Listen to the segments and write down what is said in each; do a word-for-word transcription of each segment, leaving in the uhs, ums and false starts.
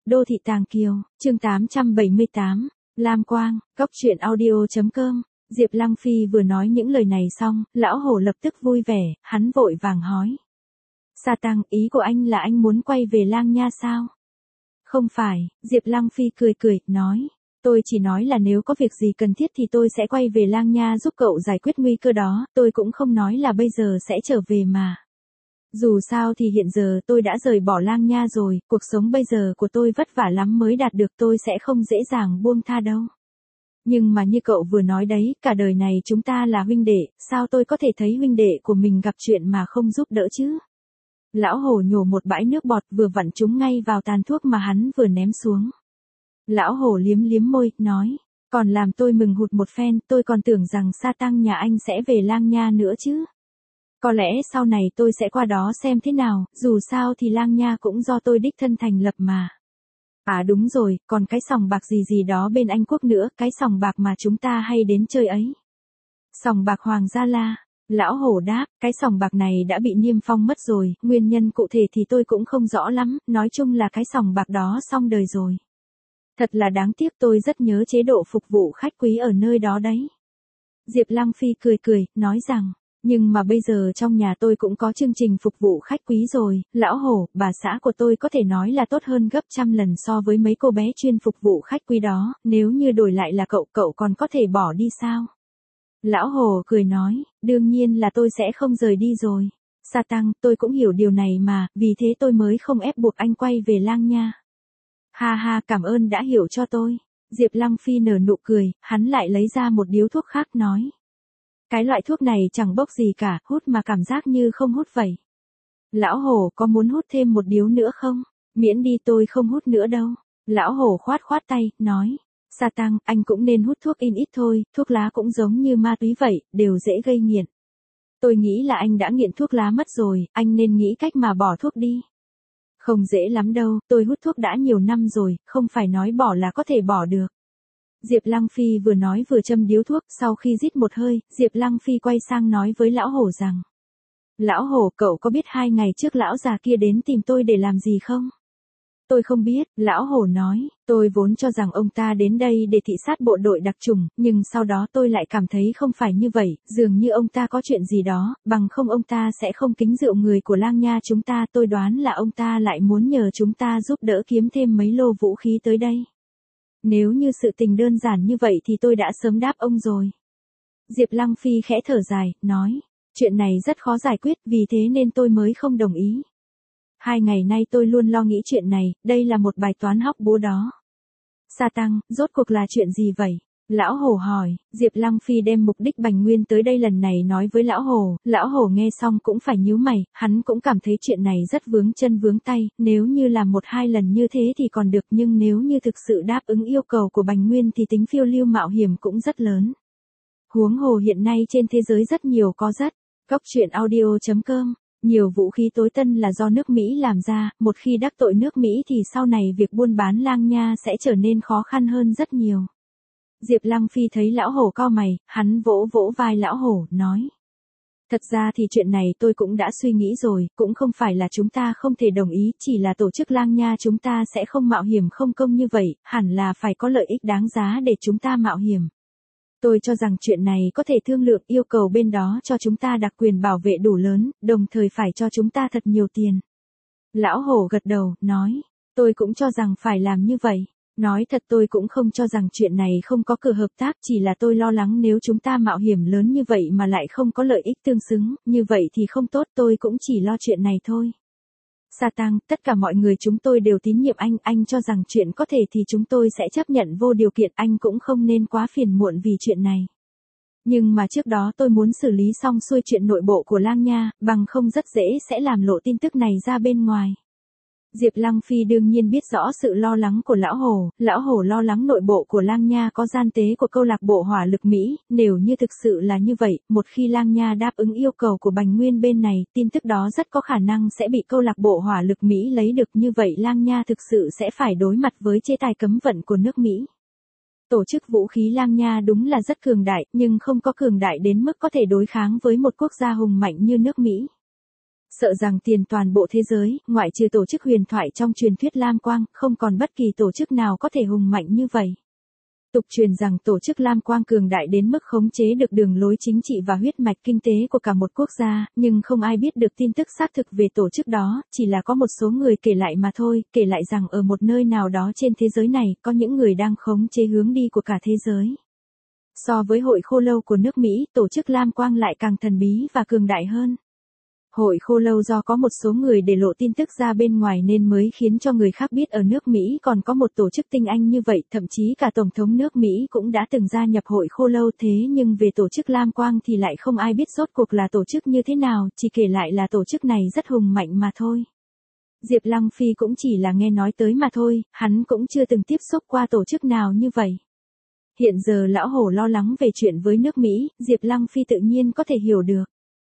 Đô thị Tàng Kiều, chương tám trăm bảy mươi tám, Lam Quang, Cốc truyện audio chấm com. Diệp Lăng Phi vừa nói những lời này xong, lão hổ lập tức vui vẻ, hắn vội vàng hỏi. Sa Tăng, ý của anh là anh muốn quay về Lang Nha sao? Không phải, Diệp Lăng Phi cười cười, nói. Tôi chỉ nói là nếu có việc gì cần thiết thì tôi sẽ quay về Lang Nha giúp cậu giải quyết nguy cơ đó, tôi cũng không nói là bây giờ sẽ trở về mà. Dù sao thì hiện giờ tôi đã rời bỏ Lang Nha rồi, cuộc sống bây giờ của tôi vất vả lắm mới đạt được, tôi sẽ không dễ dàng buông tha đâu. Nhưng mà như cậu vừa nói đấy, cả đời này chúng ta là huynh đệ, sao tôi có thể thấy huynh đệ của mình gặp chuyện mà không giúp đỡ chứ? Lão hổ nhổ một bãi nước bọt vừa vặn trúng ngay vào tàn thuốc mà hắn vừa ném xuống. Lão hổ liếm liếm môi, nói, còn làm tôi mừng hụt một phen, tôi còn tưởng rằng Sa Tăng nhà anh sẽ về Lang Nha nữa chứ. Có lẽ sau này tôi sẽ qua đó xem thế nào, dù sao thì Lang Nha cũng do tôi đích thân thành lập mà. À đúng rồi, còn cái sòng bạc gì gì đó bên Anh Quốc nữa, cái sòng bạc mà chúng ta hay đến chơi ấy. Sòng bạc Hoàng Gia La. Lão hổ đáp, cái sòng bạc này đã bị niêm phong mất rồi, nguyên nhân cụ thể thì tôi cũng không rõ lắm, nói chung là cái sòng bạc đó xong đời rồi. Thật là đáng tiếc, tôi rất nhớ chế độ phục vụ khách quý ở nơi đó đấy. Diệp Lăng Phi cười cười, nói rằng, nhưng mà bây giờ trong nhà tôi cũng có chương trình phục vụ khách quý rồi, lão hổ, bà xã của tôi có thể nói là tốt hơn gấp trăm lần so với mấy cô bé chuyên phục vụ khách quý đó, nếu như đổi lại là cậu, cậu còn có thể bỏ đi sao? Lão hổ cười nói, đương nhiên là tôi sẽ không rời đi rồi. Sa Tăng, tôi cũng hiểu điều này mà, vì thế tôi mới không ép buộc anh quay về Lang Nha. Ha ha, cảm ơn đã hiểu cho tôi. Diệp Lăng Phi nở nụ cười, hắn lại lấy ra một điếu thuốc khác nói. Cái loại thuốc này chẳng bốc gì cả, hút mà cảm giác như không hút vậy. Lão hổ có muốn hút thêm một điếu nữa không? Miễn đi, tôi không hút nữa đâu. Lão hổ khoát khoát tay, nói. Sa Tăng, anh cũng nên hút thuốc in ít thôi, thuốc lá cũng giống như ma túy vậy, đều dễ gây nghiện. Tôi nghĩ là anh đã nghiện thuốc lá mất rồi, anh nên nghĩ cách mà bỏ thuốc đi. Không dễ lắm đâu, tôi hút thuốc đã nhiều năm rồi, không phải nói bỏ là có thể bỏ được. Diệp Lăng Phi vừa nói vừa châm điếu thuốc, sau khi rít một hơi, Diệp Lăng Phi quay sang nói với lão hổ rằng. Lão hổ, cậu có biết hai ngày trước lão già kia đến tìm tôi để làm gì không? Tôi không biết, lão hổ nói, tôi vốn cho rằng ông ta đến đây để thị sát bộ đội đặc chủng, nhưng sau đó tôi lại cảm thấy không phải như vậy, dường như ông ta có chuyện gì đó, bằng không ông ta sẽ không kính rượu người của Lang Nha chúng ta, tôi đoán là ông ta lại muốn nhờ chúng ta giúp đỡ kiếm thêm mấy lô vũ khí tới đây. Nếu như sự tình đơn giản như vậy thì tôi đã sớm đáp ông rồi. Diệp Lăng Phi khẽ thở dài, nói, chuyện này rất khó giải quyết, vì thế nên tôi mới không đồng ý. Hai ngày nay tôi luôn lo nghĩ chuyện này, đây là một bài toán hóc búa đó. Sa Tăng, rốt cuộc là chuyện gì vậy? Lão hổ hỏi, Diệp Lăng Phi đem mục đích Bành Nguyên tới đây lần này nói với lão hổ, lão hổ nghe xong cũng phải nhíu mày, hắn cũng cảm thấy chuyện này rất vướng chân vướng tay, nếu như làm một hai lần như thế thì còn được, nhưng nếu như thực sự đáp ứng yêu cầu của Bành Nguyên thì tính phiêu lưu mạo hiểm cũng rất lớn. Huống hồ hiện nay trên thế giới rất nhiều có rất, Cốc truyện audio chấm com. Nhiều vũ khí tối tân là do nước Mỹ làm ra, một khi đắc tội nước Mỹ thì sau này việc buôn bán Lang Nha sẽ trở nên khó khăn hơn rất nhiều. Diệp Lăng Phi thấy lão hổ cau mày, hắn vỗ vỗ vai lão hổ, nói. Thật ra thì chuyện này tôi cũng đã suy nghĩ rồi, cũng không phải là chúng ta không thể đồng ý, chỉ là tổ chức Lang Nha chúng ta sẽ không mạo hiểm không công như vậy, hẳn là phải có lợi ích đáng giá để chúng ta mạo hiểm. Tôi cho rằng chuyện này có thể thương lượng, yêu cầu bên đó cho chúng ta đặc quyền bảo vệ đủ lớn, đồng thời phải cho chúng ta thật nhiều tiền. Lão hổ gật đầu, nói, tôi cũng cho rằng phải làm như vậy. Nói thật tôi cũng không cho rằng chuyện này không có cửa hợp tác, chỉ là tôi lo lắng nếu chúng ta mạo hiểm lớn như vậy mà lại không có lợi ích tương xứng, như vậy thì không tốt, tôi cũng chỉ lo chuyện này thôi. Sa Tăng, tất cả mọi người chúng tôi đều tín nhiệm anh, anh cho rằng chuyện có thể thì chúng tôi sẽ chấp nhận vô điều kiện, anh cũng không nên quá phiền muộn vì chuyện này. Nhưng mà trước đó tôi muốn xử lý xong xuôi chuyện nội bộ của Lang Nha, bằng không rất dễ sẽ làm lộ tin tức này ra bên ngoài. Diệp Lăng Phi đương nhiên biết rõ sự lo lắng của lão hổ, lão hổ lo lắng nội bộ của Lang Nha có gian tế của câu lạc bộ hỏa lực Mỹ, nếu như thực sự là như vậy, một khi Lang Nha đáp ứng yêu cầu của Bành Nguyên bên này, tin tức đó rất có khả năng sẽ bị câu lạc bộ hỏa lực Mỹ lấy được, như vậy Lang Nha thực sự sẽ phải đối mặt với chế tài cấm vận của nước Mỹ. Tổ chức vũ khí Lang Nha đúng là rất cường đại, nhưng không có cường đại đến mức có thể đối kháng với một quốc gia hùng mạnh như nước Mỹ. Sợ rằng tiền toàn bộ thế giới, ngoại trừ tổ chức huyền thoại trong truyền thuyết Lam Quang, không còn bất kỳ tổ chức nào có thể hùng mạnh như vậy. Tục truyền rằng tổ chức Lam Quang cường đại đến mức khống chế được đường lối chính trị và huyết mạch kinh tế của cả một quốc gia, nhưng không ai biết được tin tức xác thực về tổ chức đó, chỉ là có một số người kể lại mà thôi, kể lại rằng ở một nơi nào đó trên thế giới này, có những người đang khống chế hướng đi của cả thế giới. So với hội khô lâu của nước Mỹ, tổ chức Lam Quang lại càng thần bí và cường đại hơn. Hội khô lâu do có một số người để lộ tin tức ra bên ngoài nên mới khiến cho người khác biết ở nước Mỹ còn có một tổ chức tinh anh như vậy, thậm chí cả Tổng thống nước Mỹ cũng đã từng gia nhập hội khô lâu thế nhưng về tổ chức Lam Quang thì lại không ai biết rốt cuộc là tổ chức như thế nào, chỉ kể lại là tổ chức này rất hùng mạnh mà thôi. Diệp Lăng Phi cũng chỉ là nghe nói tới mà thôi, hắn cũng chưa từng tiếp xúc qua tổ chức nào như vậy. Hiện giờ lão hổ lo lắng về chuyện với nước Mỹ, Diệp Lăng Phi tự nhiên có thể hiểu được.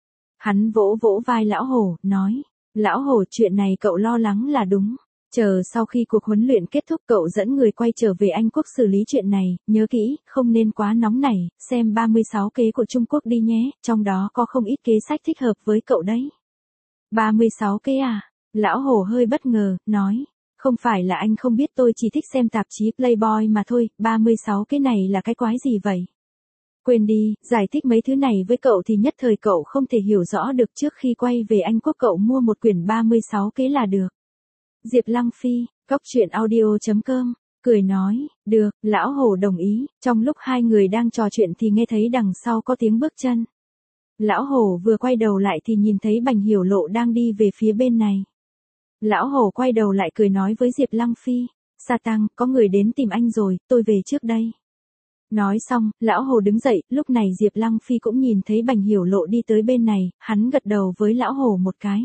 Hắn vỗ vỗ vai lão hổ, nói, lão hổ chuyện này cậu lo lắng là đúng. Chờ sau khi cuộc huấn luyện kết thúc cậu dẫn người quay trở về Anh Quốc xử lý chuyện này, nhớ kỹ, không nên quá nóng nảy, xem ba mươi sáu kế của Trung Quốc đi nhé, trong đó có không ít kế sách thích hợp với cậu đấy. ba mươi sáu kế à? Lão hổ hơi bất ngờ, nói, không phải là anh không biết tôi chỉ thích xem tạp chí Playboy mà thôi, ba mươi sáu kế này là cái quái gì vậy? Quên đi, giải thích mấy thứ này với cậu thì nhất thời cậu không thể hiểu rõ được, trước khi quay về Anh Quốc cậu mua một quyển ba mươi sáu kế là được. Diệp Lăng Phi, cóc truyện audio chấm com, cười nói, được, lão hổ đồng ý, trong lúc hai người đang trò chuyện thì nghe thấy đằng sau có tiếng bước chân. Lão hổ vừa quay đầu lại thì nhìn thấy Bành Hiểu Lộ đang đi về phía bên này. Lão hổ quay đầu lại cười nói với Diệp Lăng Phi, Sa Tăng, có người đến tìm anh rồi, tôi về trước đây. Nói xong, lão hổ đứng dậy, lúc này Diệp Lăng Phi cũng nhìn thấy Bành Hiểu Lộ đi tới bên này, hắn gật đầu với lão hổ một cái.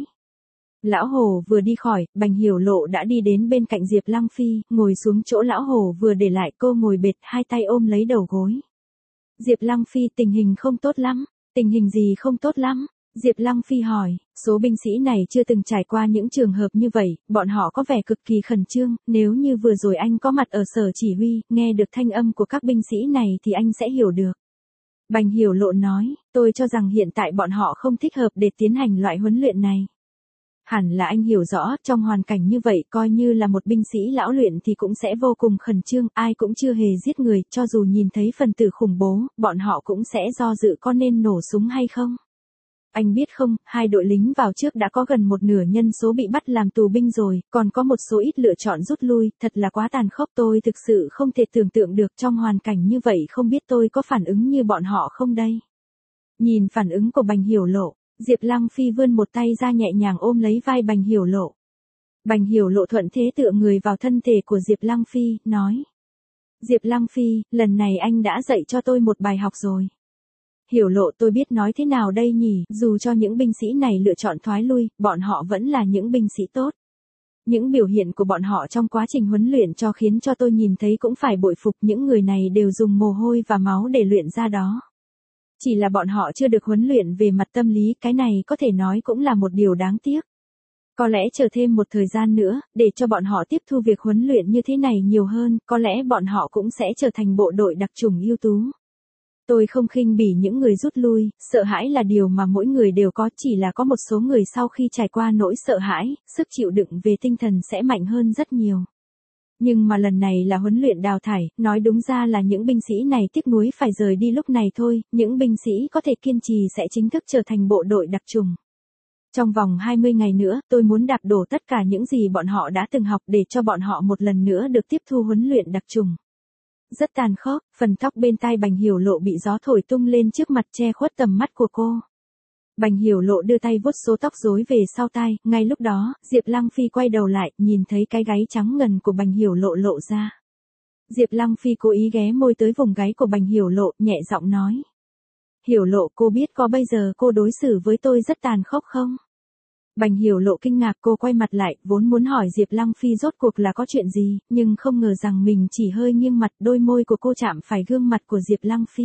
Lão hổ vừa đi khỏi, Bành Hiểu Lộ đã đi đến bên cạnh Diệp Lăng Phi, ngồi xuống chỗ lão hổ vừa để lại, cô ngồi bệt, hai tay ôm lấy đầu gối. Diệp Lăng Phi, tình hình không tốt lắm. Tình hình gì không tốt lắm? Diệp Lăng Phi hỏi, số binh sĩ này chưa từng trải qua những trường hợp như vậy, bọn họ có vẻ cực kỳ khẩn trương, nếu như vừa rồi anh có mặt ở sở chỉ huy, nghe được thanh âm của các binh sĩ này thì anh sẽ hiểu được. Bành Hiểu Lộ nói, tôi cho rằng hiện tại bọn họ không thích hợp để tiến hành loại huấn luyện này. Hẳn là anh hiểu rõ, trong hoàn cảnh như vậy coi như là một binh sĩ lão luyện thì cũng sẽ vô cùng khẩn trương, ai cũng chưa hề giết người, cho dù nhìn thấy phần tử khủng bố, bọn họ cũng sẽ do dự có nên nổ súng hay không. Anh biết không, hai đội lính vào trước đã có gần một nửa nhân số bị bắt làm tù binh rồi, còn có một số ít lựa chọn rút lui, thật là quá tàn khốc, tôi thực sự không thể tưởng tượng được trong hoàn cảnh như vậy không biết tôi có phản ứng như bọn họ không đây. Nhìn phản ứng của Bành Hiểu Lộ, Diệp Lăng Phi vươn một tay ra nhẹ nhàng ôm lấy vai Bành Hiểu Lộ. Bành Hiểu Lộ thuận thế tựa người vào thân thể của Diệp Lăng Phi, nói. Diệp Lăng Phi, lần này anh đã dạy cho tôi một bài học rồi. Hiểu Lộ, tôi biết nói thế nào đây nhỉ, dù cho những binh sĩ này lựa chọn thoái lui, bọn họ vẫn là những binh sĩ tốt. Những biểu hiện của bọn họ trong quá trình huấn luyện cho khiến cho tôi nhìn thấy cũng phải bội phục, những người này đều dùng mồ hôi và máu để luyện ra đó. Chỉ là bọn họ chưa được huấn luyện về mặt tâm lý, cái này có thể nói cũng là một điều đáng tiếc. Có lẽ chờ thêm một thời gian nữa, để cho bọn họ tiếp thu việc huấn luyện như thế này nhiều hơn, có lẽ bọn họ cũng sẽ trở thành bộ đội đặc chủng ưu tú. Tôi không khinh bỉ những người rút lui, sợ hãi là điều mà mỗi người đều có, chỉ là có một số người sau khi trải qua nỗi sợ hãi, sức chịu đựng về tinh thần sẽ mạnh hơn rất nhiều. Nhưng mà lần này là huấn luyện đào thải, nói đúng ra là những binh sĩ này tiếc nuối phải rời đi lúc này thôi, những binh sĩ có thể kiên trì sẽ chính thức trở thành bộ đội đặc chủng. Trong vòng hai mươi ngày nữa, tôi muốn đạp đổ tất cả những gì bọn họ đã từng học để cho bọn họ một lần nữa được tiếp thu huấn luyện đặc chủng. Rất tàn khốc, phần tóc bên tai Bành Hiểu Lộ bị gió thổi tung lên trước mặt che khuất tầm mắt của cô. Bành Hiểu Lộ đưa tay vuốt số tóc rối về sau tai, ngay lúc đó, Diệp Lăng Phi quay đầu lại, nhìn thấy cái gáy trắng ngần của Bành Hiểu Lộ lộ ra. Diệp Lăng Phi cố ý ghé môi tới vùng gáy của Bành Hiểu Lộ, nhẹ giọng nói. Hiểu Lộ, cô biết có bây giờ cô đối xử với tôi rất tàn khốc không? Bành Hiểu Lộ kinh ngạc, cô quay mặt lại, vốn muốn hỏi Diệp Lăng Phi rốt cuộc là có chuyện gì, nhưng không ngờ rằng mình chỉ hơi nghiêng mặt, đôi môi của cô chạm phải gương mặt của Diệp Lăng Phi.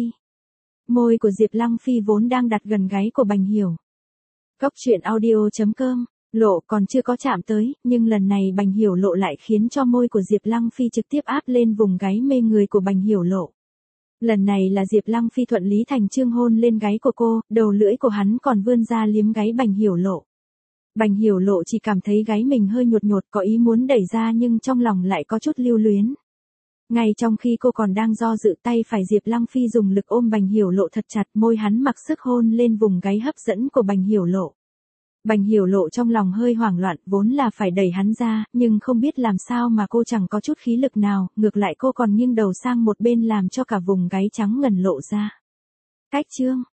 Môi của Diệp Lăng Phi vốn đang đặt gần gáy của Bành Hiểu. Cóc truyện audio chấm com, Lộ còn chưa có chạm tới, nhưng lần này Bành Hiểu Lộ lại khiến cho môi của Diệp Lăng Phi trực tiếp áp lên vùng gáy mê người của Bành Hiểu Lộ. Lần này là Diệp Lăng Phi thuận lý thành chương hôn lên gáy của cô, đầu lưỡi của hắn còn vươn ra liếm gáy Bành Hiểu Lộ. Bành Hiểu Lộ chỉ cảm thấy gáy mình hơi nhột nhột, có ý muốn đẩy ra nhưng trong lòng lại có chút lưu luyến. Ngay trong khi cô còn đang do dự, tay phải Diệp Lăng Phi dùng lực ôm Bành Hiểu Lộ thật chặt, môi hắn mặc sức hôn lên vùng gáy hấp dẫn của Bành Hiểu Lộ. Bành Hiểu Lộ trong lòng hơi hoảng loạn, vốn là phải đẩy hắn ra, nhưng không biết làm sao mà cô chẳng có chút khí lực nào, ngược lại cô còn nghiêng đầu sang một bên làm cho cả vùng gáy trắng ngần lộ ra. Cách chương